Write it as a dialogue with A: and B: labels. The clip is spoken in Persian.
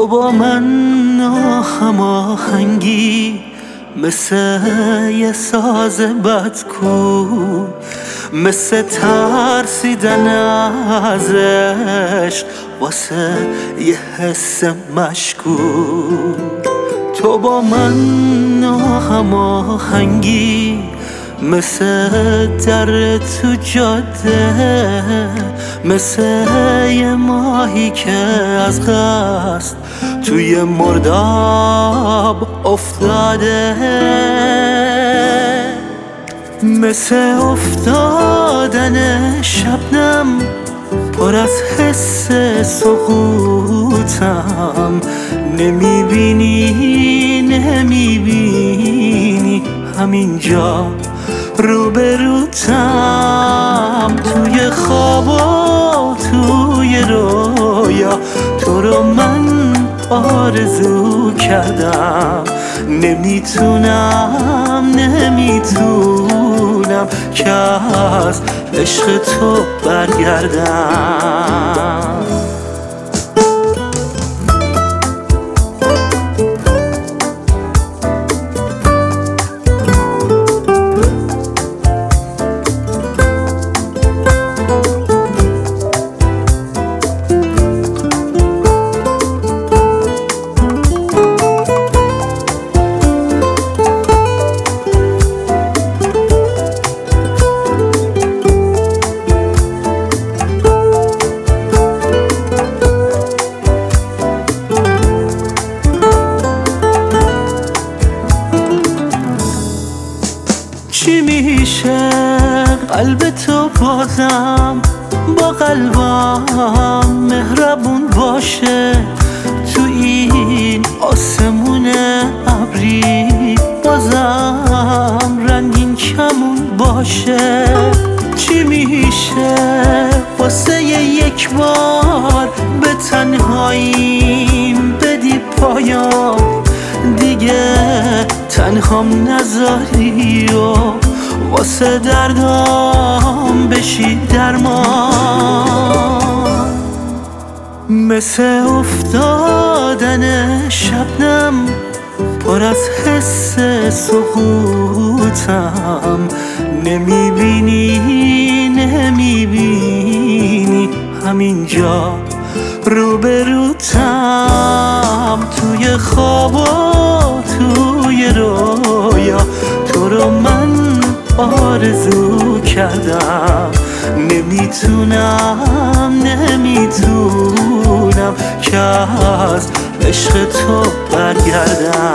A: تو با من ناهماهنگی مثل یه ساز بدکو، مثل ترسیدن از عشق واسه یه حس مشکوک. تو با من ناهماهنگی مثل در تو جاده، مثل یه ماهی که از قصد توی مرداب افتاده، مثل افتادن شبنم پر از حس سقوطم. نمیبینی همینجا روبروتم، توی خواب و توی رویا تو رو من آرزو کردم. نمیتونم که از عشق تو برگردم. چی میشه قلب تو بازم با قلبم مهربون باشه، تو این آسمون ابری بازم رنگین کمون باشه. چی میشه واسه یک بار به تنهاییم بدی پایان، دیگه تنهام نذاری و واسه دردام بشی درمان. مثل افتادن شبنم پر از حس سقوطم. نمیبینی همینجا روبروتم، توی خواب و توی رویا تو رو من آرزو کردم. نمیتونم که از عشق تو برگردم.